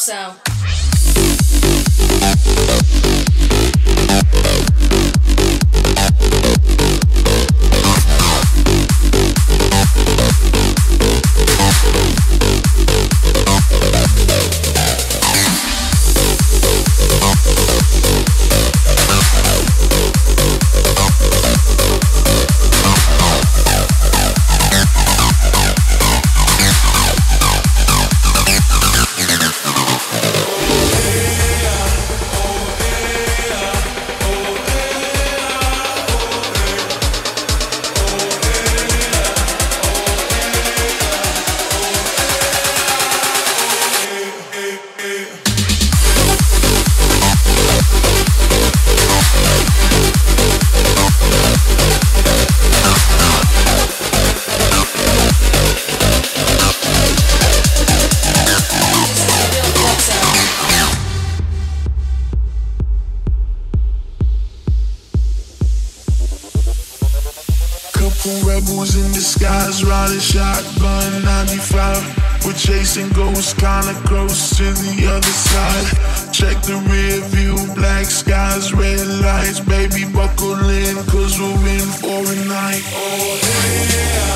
sound. Rebels in disguise, riding shotgun 95. We're chasing ghosts, kinda close to the other side. Check the rear view, black skies, red lights. Baby, buckle in, cause we're in for a night. Oh yeah.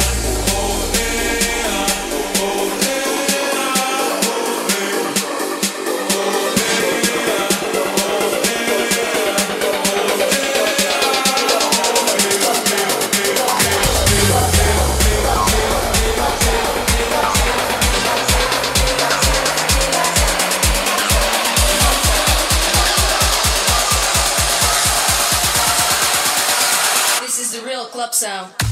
Club sound.